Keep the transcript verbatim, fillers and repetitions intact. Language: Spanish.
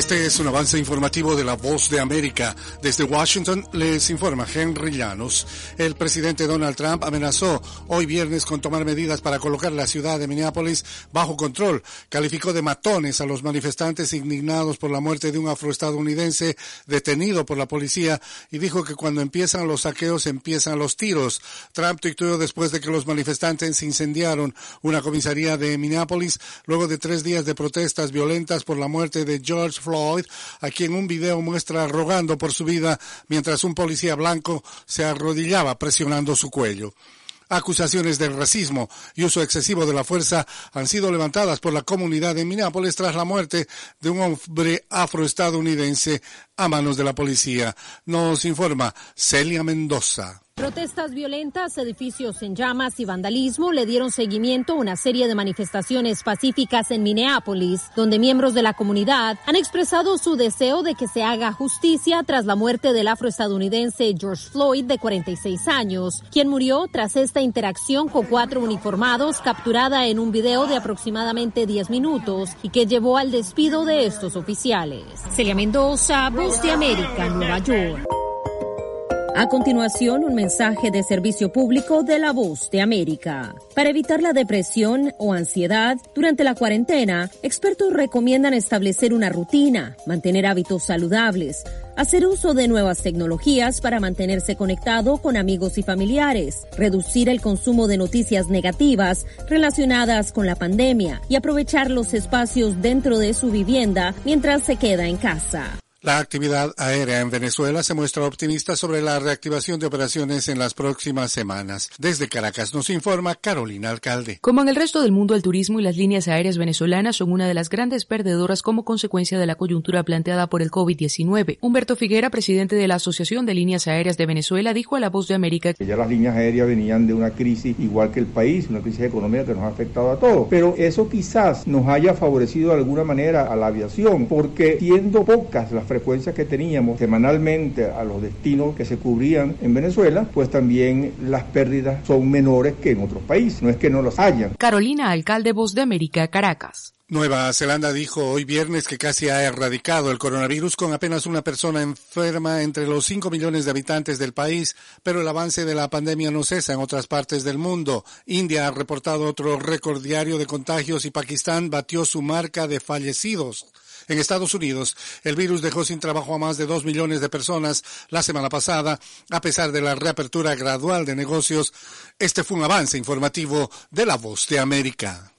Este es un avance informativo de La Voz de América. Desde Washington les informa Henry Llanos. El presidente Donald Trump amenazó hoy viernes con tomar medidas para colocar la ciudad de Minneapolis bajo control. Calificó de matones a los manifestantes indignados por la muerte de un afroestadounidense detenido por la policía y dijo que cuando empiezan los saqueos empiezan los tiros. Trump tuiteó después de que los manifestantes incendiaron una comisaría de Minneapolis luego de tres días de protestas violentas por la muerte de George Floyd, a quien un video muestra rogando por su vida mientras un policía blanco se arrodillaba presionando su cuello. Acusaciones de racismo y uso excesivo de la fuerza han sido levantadas por la comunidad de Minneapolis tras la muerte de un hombre afroestadounidense a manos de la policía. Nos informa Celia Mendoza. Protestas violentas, edificios en llamas y vandalismo le dieron seguimiento a una serie de manifestaciones pacíficas en Minneapolis, donde miembros de la comunidad han expresado su deseo de que se haga justicia tras la muerte del afroestadounidense George Floyd, de cuarenta y seis años, quien murió tras esta interacción con cuatro uniformados capturada en un video de aproximadamente diez minutos y que llevó al despido de estos oficiales. Celia Mendoza, Voz de América, Nueva York. A continuación, un mensaje de servicio público de La Voz de América. Para evitar la depresión o ansiedad durante la cuarentena, expertos recomiendan establecer una rutina, mantener hábitos saludables, hacer uso de nuevas tecnologías para mantenerse conectado con amigos y familiares, reducir el consumo de noticias negativas relacionadas con la pandemia y aprovechar los espacios dentro de su vivienda mientras se queda en casa. La actividad aérea en Venezuela se muestra optimista sobre la reactivación de operaciones en las próximas semanas. Desde Caracas nos informa Carolina Alcalde. Como en el resto del mundo, el turismo y las líneas aéreas venezolanas son una de las grandes perdedoras como consecuencia de la coyuntura planteada por el COVID diecinueve. Humberto Figuera, presidente de la Asociación de Líneas Aéreas de Venezuela, dijo a La Voz de América que ya las líneas aéreas venían de una crisis igual que el país, una crisis económica que nos ha afectado a todos. Pero eso quizás nos haya favorecido de alguna manera a la aviación, porque siendo pocas las frecuencias que teníamos semanalmente a los destinos que se cubrían en Venezuela, pues también las pérdidas son menores que en otros países, no es que no las hayan. Carolina Alcalde, Voz de América, Caracas. Nueva Zelanda dijo hoy viernes que casi ha erradicado el coronavirus con apenas una persona enferma entre los cinco millones de habitantes del país, pero el avance de la pandemia no cesa en otras partes del mundo. India ha reportado otro récord diario de contagios y Pakistán batió su marca de fallecidos. En Estados Unidos, el virus dejó sin trabajo a más de dos millones de personas la semana pasada, a pesar de la reapertura gradual de negocios. Este fue un avance informativo de La Voz de América.